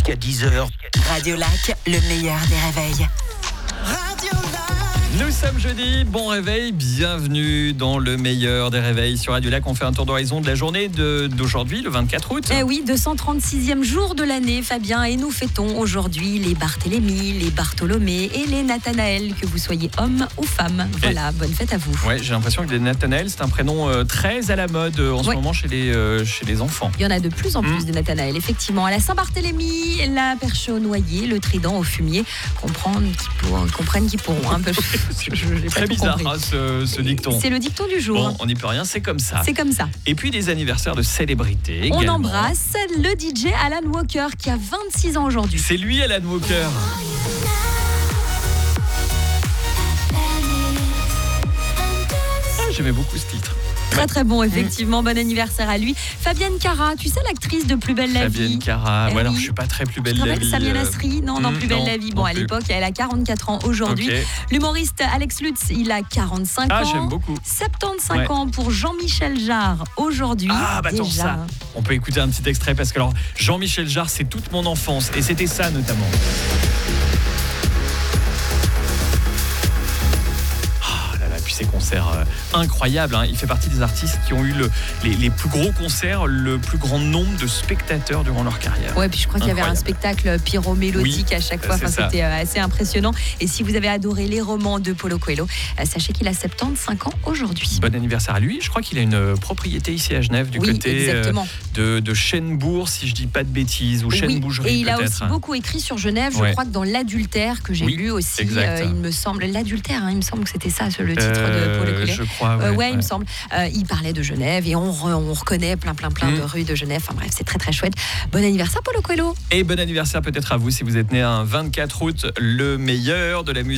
jusqu'à 10h. Radio Lac, le meilleur des réveils. Nous sommes jeudi, bon réveil, bienvenue dans le meilleur des réveils sur Radio Lac. On fait un tour d'horizon de la journée d'aujourd'hui, le 24 août. Eh oui, 236e jour de l'année, Fabien, et nous fêtons aujourd'hui les Barthélemy, les Bartholomé et les Nathanaël, que vous soyez homme ou femme. Voilà, bonne fête à vous. Ouais, j'ai l'impression que les Nathanaël, c'est un prénom très à la mode en ce moment chez les enfants. Il y en a de plus en plus des Nathanaël, effectivement. À la Saint-Barthélemy, la perche au noyer, le trident au fumier, comprennent qui pourront. Un peu. Très bizarre ce dicton. C'est le dicton du jour. Bon, on n'y peut rien, c'est comme ça. C'est comme ça. Et puis des anniversaires de célébrités également. On embrasse le DJ Alan Walker qui a 26 ans aujourd'hui. C'est lui, Alan Walker. J'aimais beaucoup ce titre. Très très bon, effectivement. Bon anniversaire à lui. Fabienne Cara, tu sais, l'actrice de Plus belle la vie. Fabienne Cara, alors je suis pas très Plus belle la vie. Samia Nasri, non, Plus belle la vie. Bon, à l'époque, elle a 44 ans aujourd'hui. Okay. L'humoriste Alex Lutz, il a 45 ans. Ah, j'aime beaucoup. 75 ans pour Jean-Michel Jarre aujourd'hui. Ah, bah attends, ça. On peut écouter un petit extrait parce que alors, Jean-Michel Jarre, c'est toute mon enfance et c'était ça notamment. Ces concerts incroyables, hein. Il fait partie des artistes qui ont eu les plus gros concerts, le plus grand nombre de spectateurs durant leur carrière. Ouais, puis je crois qu'il y avait un spectacle pyro-mélodique à chaque fois, c'était assez impressionnant. Et si vous avez adoré les romans de Paulo Coelho, sachez qu'il a 75 ans aujourd'hui. Bon anniversaire à lui. Je crois qu'il a une propriété ici à Genève du côté de Chênebourg, si je dis pas de bêtises, ou Chêne-Bougerie. Et il a aussi beaucoup écrit sur Genève. Je crois que dans l'Adultère que j'ai lu aussi, il me semble l'Adultère, il me semble que c'était ça le titre de Paulo Coelho. Je crois, il me semble. Il parlait de Genève et on reconnaît plein de rues de Genève. Enfin bref, c'est très très chouette. Bon anniversaire Paulo Coelho. Et bon anniversaire peut-être à vous si vous êtes né un 24 août, le meilleur de la musique.